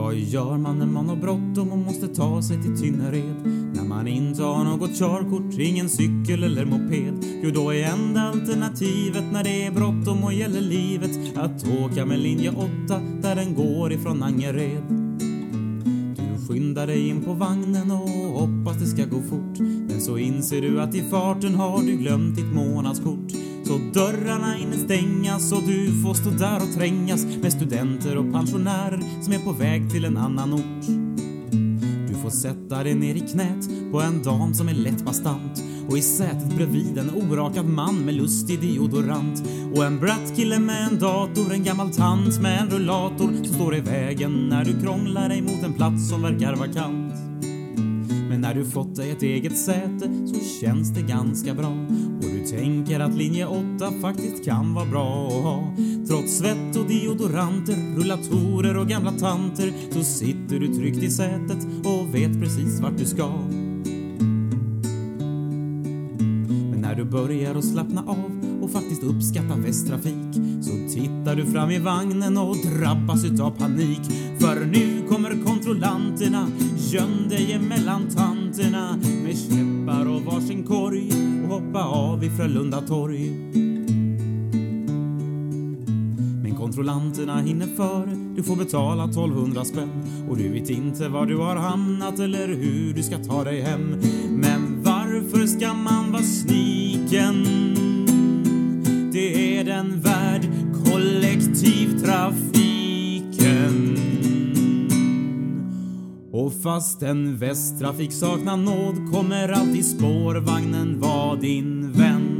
Vad gör man när man har bråttom och måste ta sig till Tynnered? När man inte har något körkort, ingen cykel eller moped. Jo, då är enda alternativet när det är bråttom och gäller livet att åka med linje 8 där den går ifrån Angered. Du skyndar dig in på vagnen och hoppas det ska gå fort. Men så inser du att i farten har du glömt ditt månadskort. Så dörrarna inne stängas och du får stå där och trängas med studenter och pensionärer som är på väg till en annan ort. Du får sätta dig ner i knät på en dam som är lätt bastant och i sätet bredvid en orakad man med lustig deodorant. Och en brattkille med en dator, en gammal tant med en rullator som står i vägen när du krånglar dig mot en plats som verkar vakant. Men när du fått dig ett eget säte så känns det ganska bra. Och du tänker att linje 8 faktiskt kan vara bra att ha. Trots svett och deodoranter, rullatorer och gamla tanter så sitter du tryggt i sätet och vet precis vart du ska. Men när du börjar att slappna av och faktiskt uppskatta Västtrafik så tittar du fram i vagnen och drabbas utav panik. För nu kommer kontrollanterna, göm dig emellan tanterna med käppar och varsin korg och hoppa av i Frölunda torg. Men kontrollanterna hinner före, du får betala 1200 spänn och du vet inte var du har hamnat eller hur du ska ta dig hem. Men varför ska man vara sniken? Det är den värld kollektivtrafiken. Och fast en Västtrafik saknar nåd kommer alltid spårvagnen vara din vän.